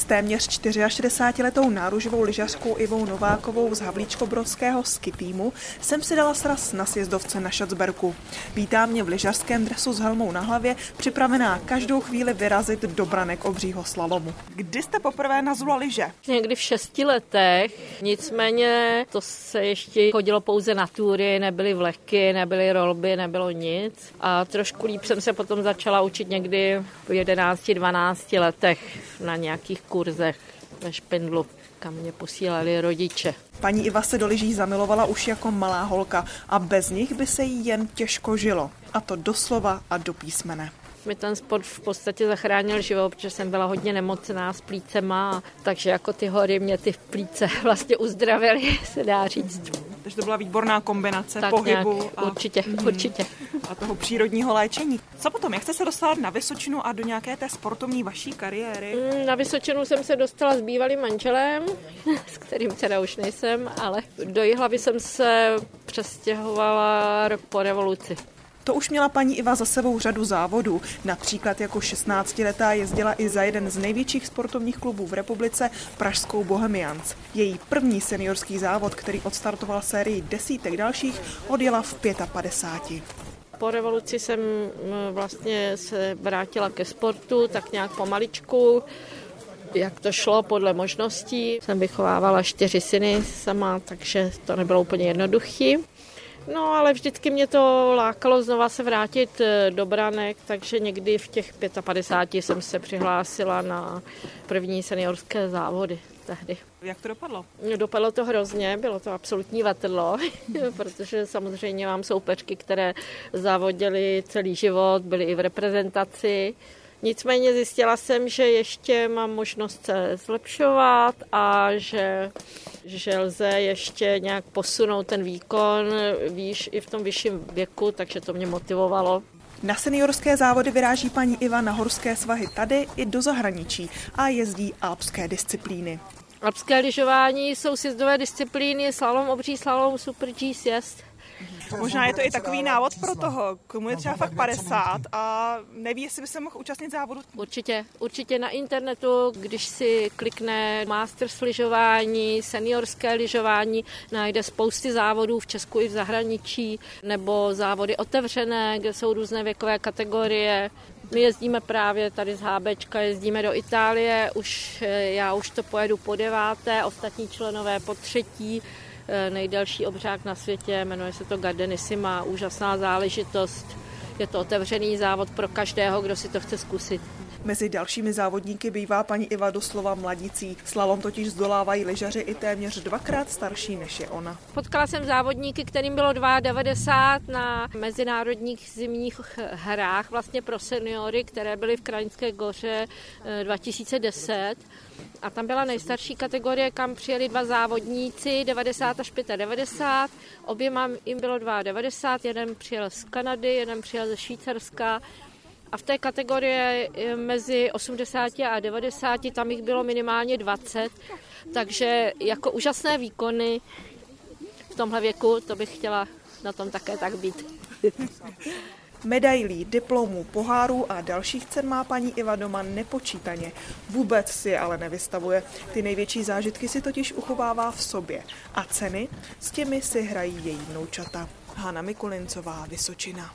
téměř 64letou náruživou lyžařkou Ivou Novákovou z havlíčkobrodského ski týmu jsem si dala sraz na sjezdovce na Šacberku. Vítá mě v lyžařském dresu s helmou na hlavě, připravená každou chvíli vyrazit do branek obřího slalomu. Kdy jste poprvé nazula lyže? Někdy v 6 letech, nicméně to se ještě chodilo pouze na túry, nebyly vleky, nebyly rolby, nebylo nic. A trošku líp jsem se potom začala učit někdy v 11-12 letech na nějakých kurzech ve Špindlu, kam mě posílali rodiče. Paní Iva se do lyží zamilovala už jako malá holka a bez nich by se jí jen těžko žilo. A to doslova a do písmene. Mi ten sport v podstatě zachránil život, protože jsem byla hodně nemocná s plícema, takže jako ty hory mě ty plíce vlastně uzdravily, se dá říct. Takže to byla výborná kombinace tak pohybu určitě. A toho přírodního léčení. Co potom? Jak jste se dostala na Vysočinu a do nějaké té sportovní vaší kariéry? Na Vysočinu jsem se dostala s bývalým manželem, s kterým teda už nejsem, ale do Jihlavy jsem se přestěhovala rok po revoluci. To už měla paní Iva za sebou řadu závodů. Například jako 16letá jezdila i za jeden z největších sportovních klubů v republice, pražskou Bohemians. Její první seniorský závod, který odstartoval sérii desítek dalších, odjela v 55. Po revoluci jsem vlastně se vrátila ke sportu, tak nějak pomaličku. Jak to šlo podle možností. Jsem vychovávala 4 syny sama, takže to nebylo úplně jednoduché. No, ale vždycky mě to lákalo znova se vrátit do branek, takže někdy v těch 55 jsem se přihlásila na první seniorské závody tehdy. Jak to dopadlo? Dopadlo to hrozně, bylo to absolutní vatrlo, protože samozřejmě mám soupeřky, které závodily celý život, byly i v reprezentaci. Nicméně zjistila jsem, že ještě mám možnost se zlepšovat a že lze ještě nějak posunout ten výkon výš i v tom vyšším věku, takže to mě motivovalo. Na seniorské závody vyráží paní Iva na horské svahy tady i do zahraničí a jezdí alpské disciplíny. Alpské lyžování jsou sjezdové disciplíny, slalom, obří slalom, super G sjezd. Možná je to i takový návod pro toho, komu je třeba fakt 50 a neví, jestli by se mohl účastnit závodu. Určitě na internetu, když si klikne Masters lyžování, seniorské lyžování, najde spousty závodů v Česku i v zahraničí, nebo závody otevřené, kde jsou různé věkové kategorie. My jezdíme právě tady z HBčka, jezdíme do Itálie, já už to pojedu po 9., ostatní členové po 3. Nejdelší obřák na světě, jmenuje se to Gardenissima, úžasná záležitost. Je to otevřený závod pro každého, kdo si to chce zkusit. Mezi dalšími závodníky bývá paní Iva doslova mladicí. Slalom totiž zdolávají lyžaři i téměř 2krát starší než je ona. Potkala jsem závodníky, kterým bylo 92 na mezinárodních zimních hrách vlastně pro seniory, které byly v Kraňské Goře 2010. A tam byla nejstarší kategorie, kam přijeli 2 závodníci, 90 až 95. Oběma jim bylo 92, jeden přijel z Kanady, jeden přijel ze Švýcarska. A v té kategorii mezi 80 a 90 tam jich bylo minimálně 20. Takže jako úžasné výkony v tomhle věku, to bych chtěla na tom také tak být. Medailí, diplomů, pohárů a dalších cen má paní Iva doma nepočítaně. Vůbec si je ale nevystavuje. Ty největší zážitky si totiž uchovává v sobě. A ceny, s těmi si hrají její vnoučata. Hana Mikulincová, Vysočina.